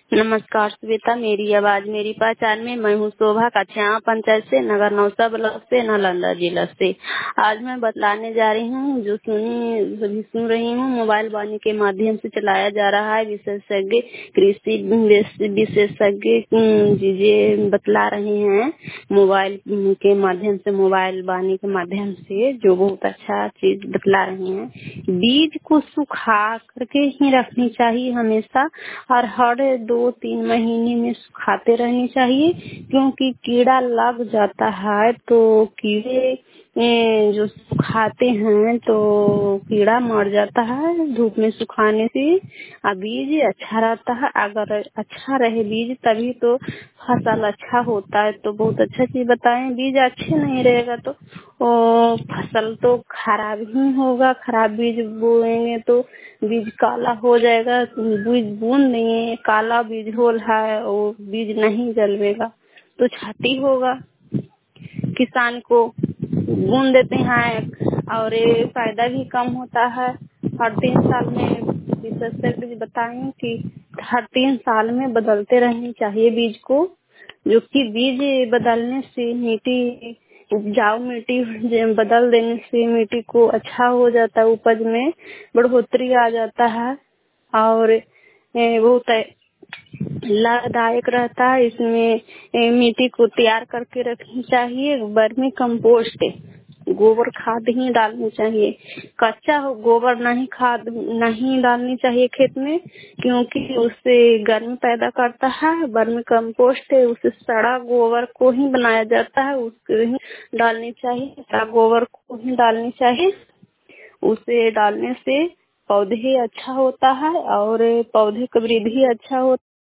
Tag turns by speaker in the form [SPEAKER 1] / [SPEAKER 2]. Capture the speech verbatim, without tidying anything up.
[SPEAKER 1] नमस्कार श्वेता, मेरी आवाज मेरी पहचान में। मैं हूँ शोभा, कछिया पंचायत से, नगर नौसा ब्लॉक से, नालंदा जिला से। आज मैं बतलाने जा रही हूँ, जो सुनी सभी सुन रही हूँ, मोबाइल वाणी के माध्यम से चलाया जा रहा है। विशेषज्ञ कृषि विशेषज्ञ चीजें बतला रहे हैं मोबाइल के माध्यम से, मोबाइल वाणी के माध्यम से, जो बहुत अच्छा चीज बतला रहे हैं। बीज को सुखा करके ही रखनी चाहिए हमेशा, और हर दो तीन महीने में सुखाते रहनी चाहिए, क्योंकि कीड़ा लग जाता है। तो कीड़े जो सुखाते हैं तो कीड़ा मर जाता है धूप में सुखाने से। और बीज अच्छा रहता है, अगर अच्छा रहे बीज तभी तो फसल अच्छा होता है। तो बहुत अच्छा चीज बताएं, बीज अच्छे नहीं रहेगा तो ओ, फसल तो खराब ही होगा। खराब बीज बोएंगे तो बीज काला हो जाएगा। बीज बूंद नहीं, काला बीज होल है, वो बीज नहीं जलवेगा तो क्षति होगा। किसान को बूंद देते हैं और ये फायदा भी कम होता है। हर तीन साल में विशेषज्ञ बताएं कि हर तीन साल में बदलते रहनी चाहिए बीज को, जो कि बीज बदलने से मिट्टी उपजाऊ मिट्टी बदल देने से मिट्टी को अच्छा हो जाता है, उपज में बढ़ोतरी आ जाता है और बहुत लाभदायक रहता है। इसमें मिट्टी को तैयार करके रखनी चाहिए। वर्मी कंपोस्ट गोबर खाद ही डालनी चाहिए, कच्चा गोबर नहीं खाद नहीं डालनी चाहिए खेत में, क्योंकि उससे गर्मी पैदा करता है। वर्मी कंपोस्ट है, उससे सड़ा गोबर को ही बनाया जाता है, उसको ही डालनी चाहिए, सड़ा गोबर को ही डालनी चाहिए। उसे डालने से पौधे अच्छा होता है और पौधे की वृद्धि अच्छा होता है।